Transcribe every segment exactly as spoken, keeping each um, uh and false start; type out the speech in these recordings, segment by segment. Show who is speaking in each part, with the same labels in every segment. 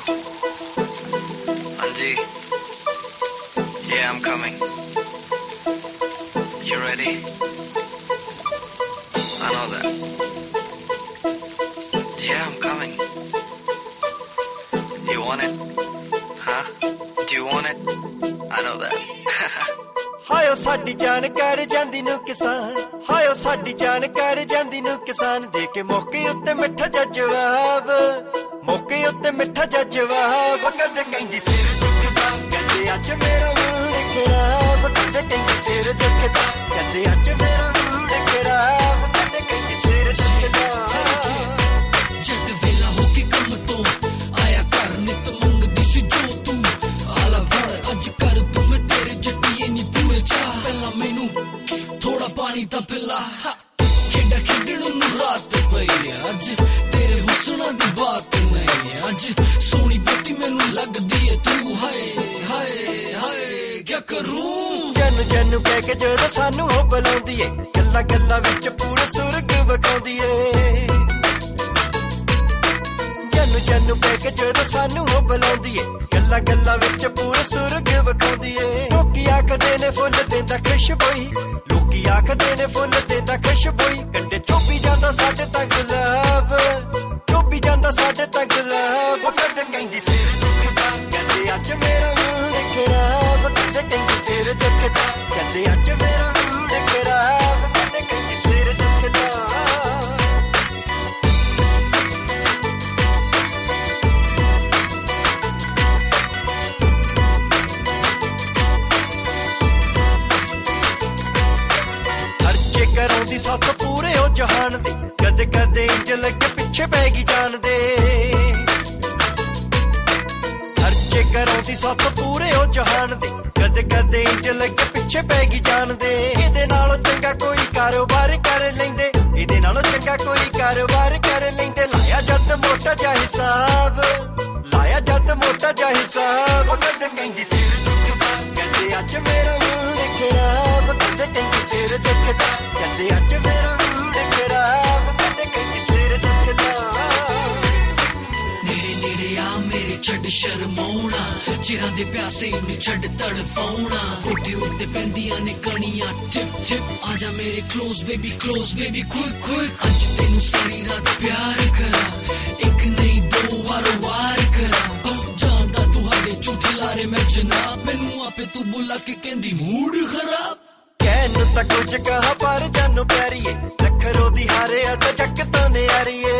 Speaker 1: Anji. Yeah, I'm coming. You ready? I know that. Yeah, I'm coming. You want it? Huh? Do you want it? I know that.
Speaker 2: ਹਾਇਓ ਸਾਡੀ ਜਾਨ ਕਰ ਜਾਂਦੀ ਨੂੰ ਕਿਸਾਨ Ohio ਸਾਡੀ ਜਾਨ ਕਰ ਜਾਂਦੀ ਨੂੰ ਕਿਸਾਨ ਦੇ ਕੇ ਮੌਕੇ ਉੱਤੇ ਮਿੱਠਾ ਜਿਹਾ ਜਵਾਬ ਮੌਕੇ ਉੱਤੇ ਮਿੱਠਾ ਜਿਹਾ ਜਵਾਬ ਕਦੇ ਕਹਿੰਦੀ ਸਿਰ ਦੁਖਦਾ ਕਦੇ ਅੱਜ ਮੇਰਾ ਮੂਡ ਖਰਾਬ ਕਦੇ ਕਹਿੰਦੀ ਸਿਰ ਦੁਖਦਾ ਕਦੇ ਅੱਜ ਮੇਰਾ ਮੂਡ ਖਰਾਬ ਕਦੇ ਕਹਿੰਦੀ ਸਿਰ ਦੁਖਦਾ
Speaker 3: ਜੱਟ ਵੇਲਾ ਹੋ ਕੇ ਕੰਮ ਤੋਂ ਆਇਆ ਕਰ ਨਿਤ ਮੰਗਦੀ ਸੀ ਜੋ ਤੂੰ ਆਲਾ ਭੜ ਅੱਜ ਕਰ ਤੂੰ ਮੈਂ ਤੇਰੇ ਜੱਟੀਏ ਨੀ ਪੂਰੇ ਚਾਹ ਪਹਿਲਾਂ ਮੈਨੂੰ ਥੋੜਾ ਪਾਣੀ ਤਾਂ ਪਿਲਾ ਖੇਡਾਂ ਖੇਡਣ ਨੂੰ ਰਾਤ ਪਈ ਅੱਜ ਤੇਰੇ ਹੁਸਨਾਂ ਦੀ ਬਾਤ ਨਹੀਂ ਅੱਜ ਸੋਹਣੀ ਬੇਟੀ ਮੈਨੂੰ ਲੱਗਦੀ ਏ ਤੂੰ ਹਾਏ ਹਾਏ ਹਾਏ ਕੀ ਕਰੂੰ
Speaker 2: ਜਨ ਜਨ ਕਹਿ ਕੇ ਜਦੋਂ ਸਾਨੂੰ ਉਹ ਬੁਲਾਉਂਦੀ ਏ ਗੱਲਾਂ ਗੱਲਾਂ ਵਿੱਚ ਪੂਰਾ ਸੁਰਗ ਵਿਖਾਉਂਦੀ ਏ ਜਨ ਜਨ ਕਹਿ ਕੇ ਜਦੋਂ ਸਾਨੂੰ ਉਹ ਬੁਲਾਉਂਦੀ ਏ ਗੱਲਾਂ ਗੱਲਾਂ ਵਿੱਚ ਪੂਰਾ ਸੁਰਗ ਵਿਖਾਉਂਦੀ ਏ ਲੋਕੀ ਆਖਦੇ ਨੇ ਫੁੱਲ ਦਿੰਦਾ ਖੁਸ਼ਬੋਈ ਲੋਕੀ ਆਖਦੇ ਨੇ ਫੁੱਲ ਦਿੰਦਾ ਖੁਸ਼ਬੋਈ ਕੰਡੇ ਚੋਪੀ ਜਾਂਦਾ ਸਾਡੇ ਤਾਂ ਗੁਲਾਬ ਚੋਪੀ ਜਾਂਦਾ ਸਾਡੇ ਤਾਂ ਗੁਲਾਬ ਕਦੇ ਕਹਿੰਦੀ ਸਿਰ ਦੁਖਦਾ ਕਦੇ ਅੱਜ ਮੇਰਾ ਮੂਡ ਖਰਾਬ ਕਦੇ ਕਹਿੰਦੀ ਸਿਰ ਦੁਖਦਾ ਕਦੇ ਅੱਜ ਮੇਰਾ ਮੂਡ ਖਰਾਬ ਕਦੇ ਕਹਿੰਦੀ ਸਿਰ ਦੁਖਦਾ ਕਰਾਉਂਦੀ ਸੱਤ ਪੂਰੇ ਉਹ ਜਹਾਨ ਦੇ ਕਦੇ ਕਦੇ ਇੰਜ ਲੱਗੇ ਪਿੱਛੇ ਪੈ ਗਈ ਜਾਨ ਦੇ ਖਰਚੇ ਕਰਾਉਂਦੀ ਸੱਤ ਪੂਰੇ ਉਹ ਜਹਾਨ ਦੇ ਕਦੇ ਕਦੇ ਇੰਜ ਲੱਗੇ ਪਿੱਛੇ ਪੈ ਗਈ ਜਾਨ ਦੇ ਇਹਦੇ ਨਾਲੋਂ ਚੰਗਾ ਕੋਈ ਕਾਰੋਬਾਰ ਕਰ ਲੈਂਦੇ ਇਹਦੇ ਨਾਲੋਂ ਚੰਗਾ ਕੋਈ ਕਾਰੋਬਾਰ ਕਰ ਲੈਂਦੇ ਲਾਇਆ ਜੱਟ ਮੋਟਾ ਜਿਹਾ ਹਿਸਾਬ ਲਾਇਆ ਜੱਟ ਮੋਟਾ ਜਿਹਾ ਹਿਸਾਬ ਕਦੇ ਕਹਿੰਦੀ ਸਿਰ ਦੁਖਦਾ ਕਦੇ ਅੱਜ ਮੇਰਾ ਮੂਡ ਖਰਾਬ ਕਦੇ ਕਹਿੰਦੀ ਸਿਰ ਦੁਖਦਾ ਕਦੇ ਅੱਜ ਮੇਰਾ ਮੂਡ ਖਰਾਬ ਕਦੇ ਕਹਿੰਦੀ ਸਿਰ ਦੁਖਦਾ
Speaker 3: ਨੇੜੇ ਨੇੜੇ ਆ ਮੇਰੇ ਛੱਡ ਸ਼ਰਮਾਉਣਾ ਚਿਰਾਂ ਦੇ ਪਿਆਸੇ ਨੂੰ ਛੱਡ ਤੜਫਾਉਣਾ ਕੋਟੇ ਉੱਤੇ ਪੈਂਦੀਆਂ ਨੇ ਕਣੀਆਂ ਟਿਪ ਟਿਪ ਆ ਜਾ ਮੇਰੇ close baby close baby quick quick ਅੱਜ ਤੈਨੂੰ ਸਾਰੀ ਰਾਤ ਪਿਆਰ ਕਰਾਂ ਇੱਕ ਨਹੀਂ ਦੋ ਵਾਰ ਵਾਰ ਕਰਾਂ ਜਾਂਦਾ ਤੁਹਾਡੇ ਝੂਠੇ ਲਾਰੇ ਮੈਂ ਜਨਾਬ ਮੈਨੂੰ ਆਪੇ ਤੂੰ ਬੁਲਾ ਕੇ ਕਹਿੰਦੀ ਮੂਡ ਖਰਾਬ
Speaker 2: ਕਹਿਣ ਤਾਂ ਕੁਝ ਕਹਾ ਪਰ ਜਾਨੋ ਪਿਆਰੀਏ ਰੱਖਰੋ ਦੀ ਹਾਰੇ ਆ ਤਾਂ ਜੱਕ ਤੋਂ ਨਿਆਰੀਏ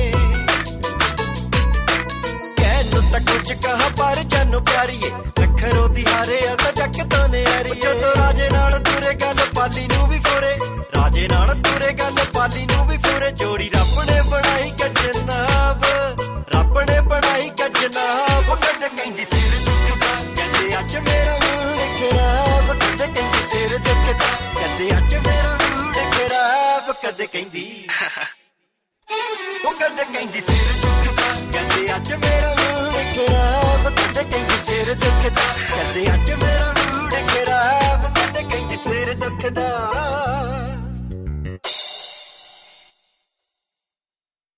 Speaker 2: ਕਹਿਣ ਤਾਂ ਕੁਝ ਕਹਾ ਪਰ ਜਾਨੋ ਪਿਆਰੀਏ ਰੱਖਰੋ ਦੀ ਹਾਰੇ ਆ ਤਾਂ ਜੱਕ ਤੋਂ ਨਿਆਰੀਏ ਜਦੋਂ ਰਾਜੇ ਨਾਲ ਤੁਰੇ ਗੱਲ ਪਾਲੀ ਨੂੰ ਵੀ ਫੋਰੇ ਰਾਜੇ ਨਾਲ ਤੁਰੇ ਗੱਲ ਪਾਲੀ ਨੂੰ ਵੀ ਫੋਰੇ ਜੋੜੀ ਰੱਬ ਨੇ ਬਣਾਈ ਗਜਨਾਬ ਰੱਬ ਨੇ ਬਣਾਈ ਗਜਨਾਬ ਕਦੇ ਕਹਿੰਦੀ ਸਿਰ ਦੁਖਦਾ ਕਦੇ ਅੱਜ ਮੇਰਾ ਮੂਡ ਖਰਾਬ ਕਦੇ ਕਹਿੰਦੀ ਸਿਰ ਦੁਖਦਾ ਕਦੇ ਅੱਜ ਮੇਰਾ ਮੂਡ ਖਰਾਬ ਕਦੇ ਕਹਿੰਦੀ ਉਹ ਕਦੇ ਕਹਿੰਦੀ ਸਿਰ ਦੁਖਦਾ ਕਦੇ ਅੱਜ ਮੇਰਾ ਮੂਡ ਖਰਾਬ ਕਦੇ ਕਹਿੰਦੀ ਸਿਰ ਦੁਖਦਾ ਕਦੇ ਅੱਜ ਮੇਰਾ ਮੂਡ ਖਰਾਬ ਕਦੇ ਕਹਿੰਦੀ ਸਿਰ ਦੁਖਦਾ